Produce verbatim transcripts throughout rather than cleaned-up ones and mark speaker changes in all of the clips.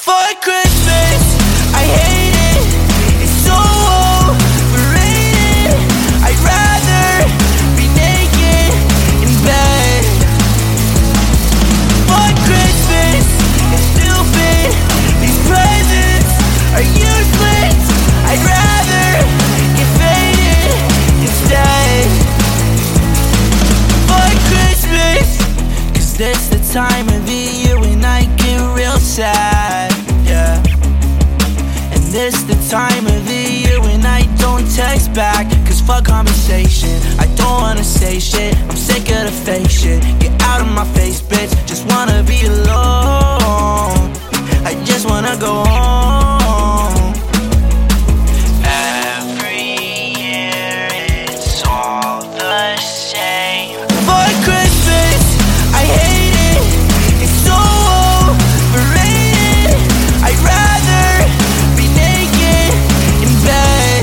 Speaker 1: For Christmas, I hate it. It's so overrated. I'd rather be naked in bed. For Christmas, it's stupid. These presents are useless. I'd rather get faded instead. For Christmas, 'cause this the time of the year when I get real sad. Yeah. And this the time of the year when I don't text back. 'Cause fuck conversation, I don't wanna say shit. I'm sick of the fake shit. Get out of my face, bitch. Just wanna be alone. I just wanna go home. Every year it's all the same. For Christmas, I hate it. It's so overrated. I'd rather be naked in bed.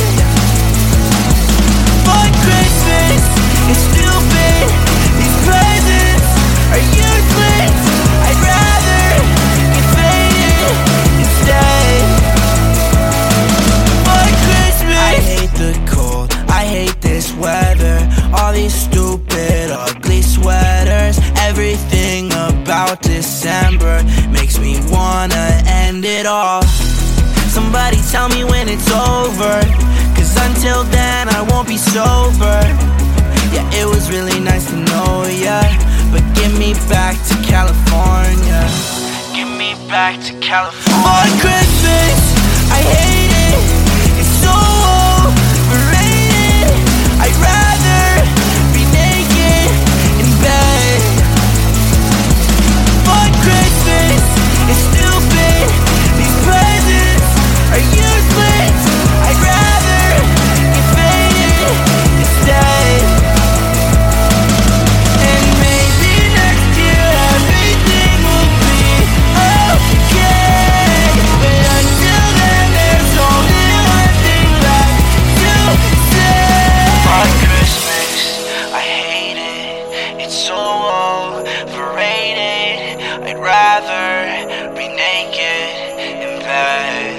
Speaker 1: For Christmas, it's stupid. These presents are useless. I'd rather get faded instead. For Christmas, I hate the cold, I hate this weather. All these stupid, ugly sweaters. Everything about December makes me wanna end it all. Somebody tell me when it's over, 'cause until then I won't be sober. Yeah, it was really nice to know ya, but give me back to California. Give me back to California. For Christmas, I hate it. It's so overrated. I'd rather be naked in bed. For Christmas, it's stupid. These presents are useless. I'd rather get faded instead. And maybe next year everything will be okay. But until then, there's only one thing left to say. For Christmas, I hate it. It's so overrated. I'd rather be naked in bed.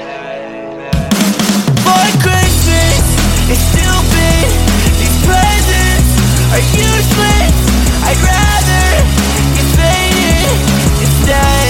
Speaker 1: For Christmas, it's stupid. These presents are useless. I'd rather get faded instead.